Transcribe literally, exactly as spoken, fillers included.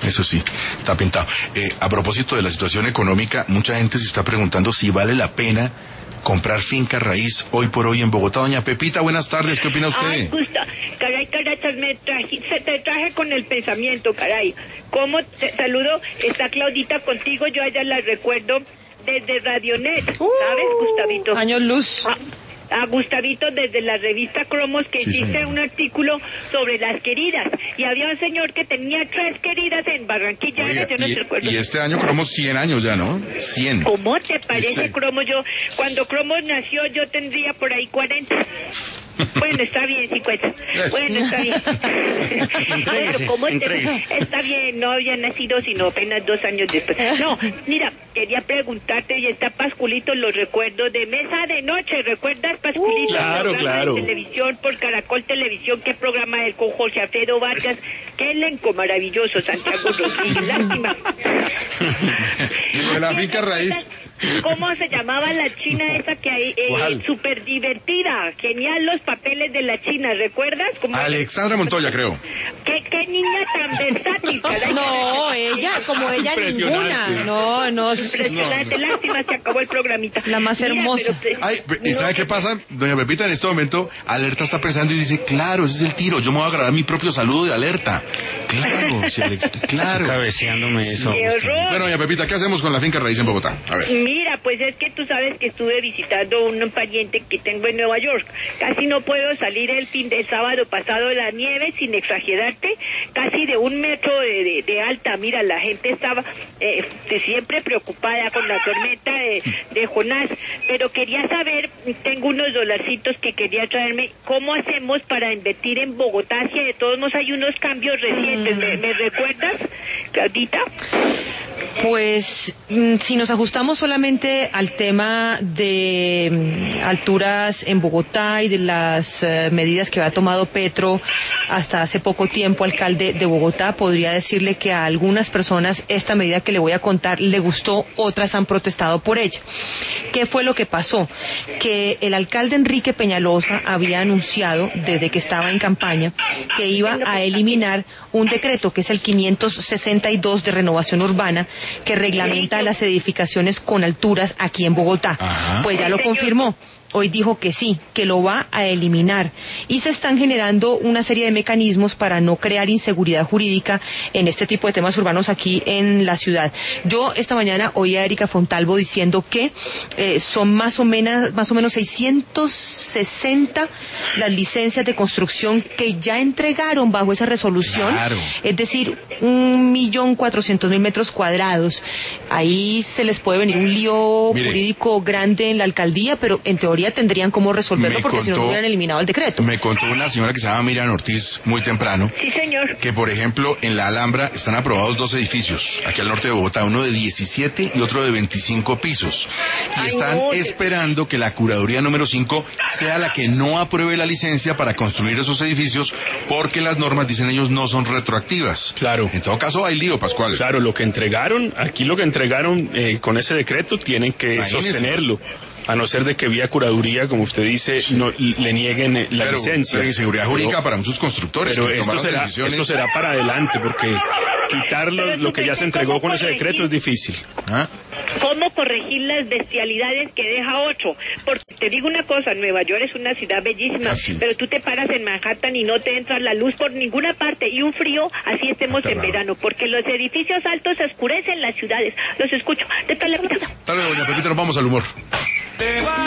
Eso sí, está pintado. Eh, a propósito de la situación económica, mucha gente se está preguntando si vale la pena comprar finca raíz hoy por hoy en Bogotá. Doña Pepita, buenas tardes, ¿qué opina usted? Ay, Gusta, caray, caray, me traje, se te traje con el pensamiento, caray. ¿Cómo te saludo? Está Claudita contigo, yo a ella la recuerdo desde Radionet, ¿sabes, uh, Gustavito? Años luz. Ah. A Gustavito desde la revista Cromos que sí, hiciste señor. un artículo sobre las queridas y había un señor que tenía tres queridas en Barranquilla. Oiga, yo no y, te recuerdo. y este año Cromos cien años ya, ¿no? cien. ¿Cómo te parece, sí. Cromos? Yo, cuando Cromos nació yo tendría por ahí cuarenta. Bueno, está bien, cincuenta. Bueno, está bien. Bueno, ¿cómo te... Está bien, no había nacido sino apenas dos años después. No, mira, quería preguntarte, y está Pasculito, los recuerdos de Mesa de Noche, ¿recuerdas, Pasculito? Uh, claro, programa claro. de televisión por Caracol Televisión, qué programa es con Jorge Alfredo Vargas, qué elenco maravilloso, Santiago Rodríguez, lástima. De la finca raíz. ¿Cómo se llamaba la china esa que hay? Eh, súper divertida, genial los papeles de la china, ¿recuerdas? ¿Cómo Alexandra Montoya, creo. ¿Qué, qué niña tan versátil, caray? No, ella, como ella ninguna. No, no. Impresionante, no. Lástima, se acabó el programita. La más hermosa. Mira, pero, Ay, ¿y sabe qué pasa? Doña Pepita, en este momento, Alerta está pensando y dice, claro, ese es el tiro, yo me voy a grabar mi propio saludo de Alerta. Claro, sí, Alex, claro. Cabeceándome eso. ¡Qué horror! Bueno, doña Pepita, ¿qué hacemos con la finca raíz en Bogotá? A ver. Mira, pues es que tú sabes que estuve visitando a un pariente que tengo en Nueva York. Casi no puedo salir el fin de sábado pasado, la nieve, sin exagerarte, casi de un metro de, de, de alta. Mira, la gente estaba eh, siempre preocupada con la tormenta de, de Jonás, pero quería saber, tengo unos dolarcitos que quería traerme, ¿cómo hacemos para invertir en Bogotá? Si de todos modos hay unos cambios recientes, mm. ¿me, me recuerdas, Claudita? Pues si nos ajustamos solamente al tema de alturas en Bogotá y de las uh, medidas que ha tomado Petro hasta hace poco tiempo, alcalde de Bogotá, podría decirle que a algunas personas esta medida que le voy a contar le gustó, otras han protestado por ella. ¿Qué fue lo que pasó? Que el alcalde Enrique Peñalosa había anunciado desde que estaba en campaña que iba a eliminar un decreto que es el quinientos sesenta y dos de renovación urbana que reglamenta las edificaciones con alturas aquí en Bogotá. Ajá. Pues ya lo confirmó. Hoy dijo que sí, que lo va a eliminar. Y se están generando una serie de mecanismos para no crear inseguridad jurídica en este tipo de temas urbanos aquí en la ciudad. Yo esta mañana oí a Erika Fontalvo diciendo que eh, son más o menos, más o menos seiscientos sesenta las licencias de construcción que ya entregaron bajo esa resolución. Claro. Es decir, un millón cuatrocientos mil metros cuadrados. Ahí se les puede venir un lío Mire, jurídico grande en la alcaldía, pero en teoría tendrían cómo resolverlo porque contó, si no hubieran eliminado el decreto. Me contó una señora que se llama Miriam Ortiz muy temprano. Sí, señor. Que, por ejemplo, en la Alhambra están aprobados dos edificios, aquí al norte de Bogotá, uno de diecisiete y otro de veinticinco pisos. Y Ay, están no, esperando te... que la curaduría número cinco sea la que no apruebe la licencia para construir esos edificios porque las normas, dicen ellos, no son retroactivas. Claro. En todo caso, hay lío, Pascual. Claro, lo que entregaron, aquí lo que entregaron eh, con ese decreto tienen que Imagínese. sostenerlo. A no ser de que vía curaduría, como usted dice, no le nieguen la pero, licencia. Pero inseguridad jurídica para muchos constructores. Pero que esto será, decisiones... esto será para adelante, porque quitar lo, lo que ya se entregó con ese decreto es difícil. ¿Ah? ¿Cómo corregir las bestialidades que deja otro? Porque te digo una cosa, Nueva York es una ciudad bellísima, así pero tú te paras en Manhattan y no te entra la luz por ninguna parte, y un frío, así estemos en verano, porque los edificios altos oscurecen las ciudades. Los escucho. De tal la vida. Tal vez, doña Pepita, nos vamos al humor. Te va